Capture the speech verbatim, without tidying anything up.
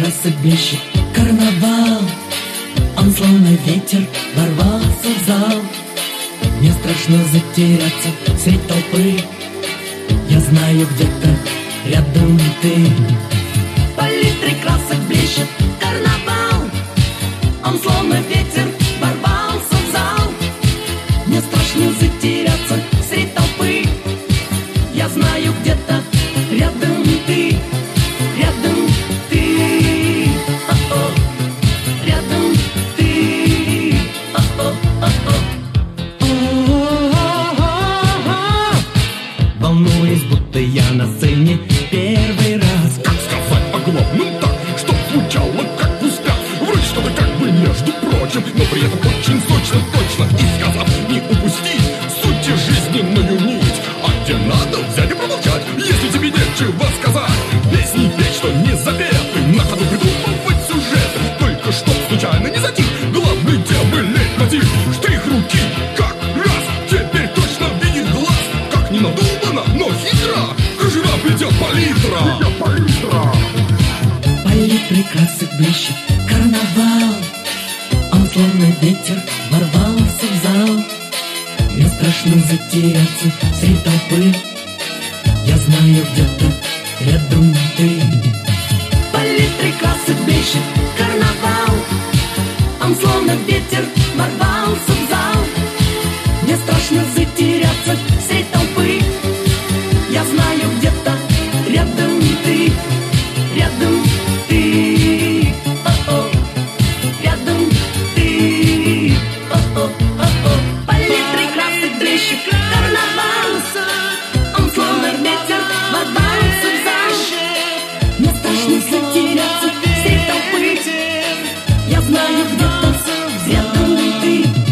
красок блещет карнавал. Он словно ветер ворвался в зал. Мне страшно затеряться средь толпы. Я знаю, где-то рядом ты. Палитрой красок блещет карнавал. Он словно ветер ворвался в зал. Мне страшно затеряться средь толпы. Я знаю, где-то рядом ты. Рядом ты. О-о. Рядом ты. О-о. О-о. Волнуюсь, будто я на сцене первый раз. Как сказать о главном так, чтоб звучало как пустяк? Вроде что-то как бы между прочим, но при этом очень сочно, точно. И сказав, не упустить сути жизненную нить. А где надо взять и промолчать, если тебе нечего сказать. Песни петь, что не запеты, на ходу придумывать сюжеты. Только чтоб случайно не затих, главный темы лейтмотив. Штрих руки, как раз, теперь точно видит глаз. Как не надумано, но хитро, кружева плетет палитра. Палитрой красок блещет карнавал. Он словно ветер ворвался в зал. Мне страшно затеряться среди толпы. Я знаю, где-то рядом ты. Палитрой красок блещет карнавал. Он словно ветер ворвался в зал. Мне страшно затеряться среди толпы. Я знаю, где-то рядом ты. Рядом ты. О-о. Рядом ты. О-о. О-о. Палитрой красок блещет карнавал. Он словно ветер ворвался в зал. Мне страшно затеряться среди толпы. Я знаю, где-то рядом ты.